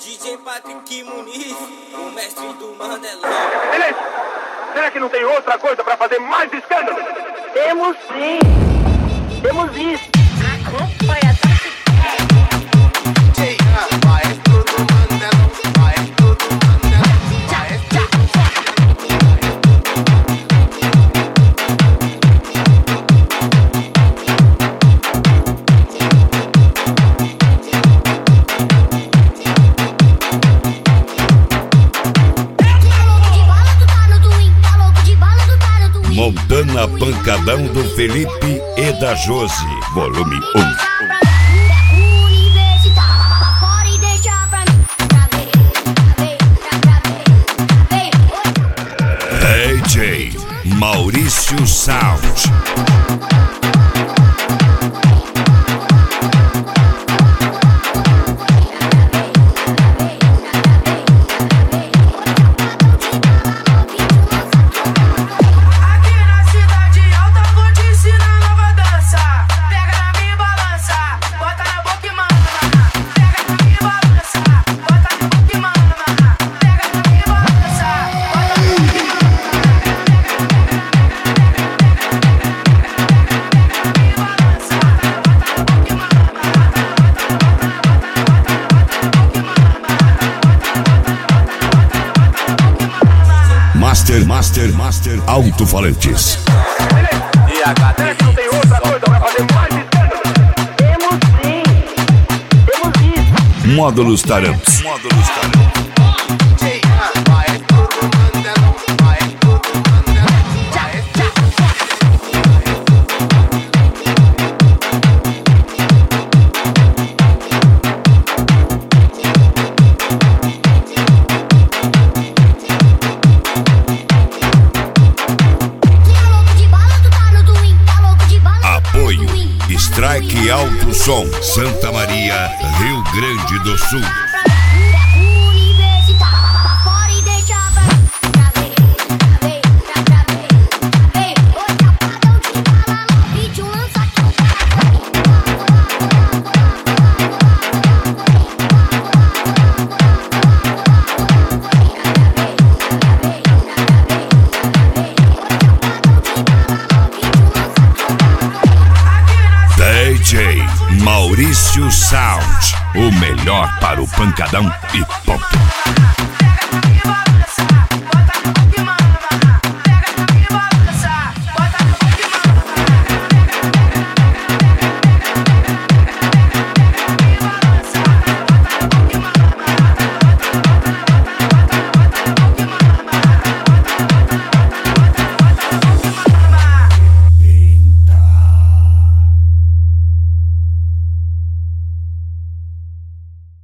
DJ Patrick Muniz, o mestre do Mandelão. Beleza! Será que não tem outra coisa pra fazer mais escândalo? Temos sim! Temos isso! Montana Pancadão do Felipe e da Josi, volume 1. DJ Maurício Sound. Master Alto-Falantes. Será que não tem outra coisa pra fazer mais escândalo? Temos sim! Temos isso! Módulos Tarantos. Strike Alto Som, Santa Maria, Rio Grande do Sul. DJ Maurício Sound, o melhor para o pancadão e ponto.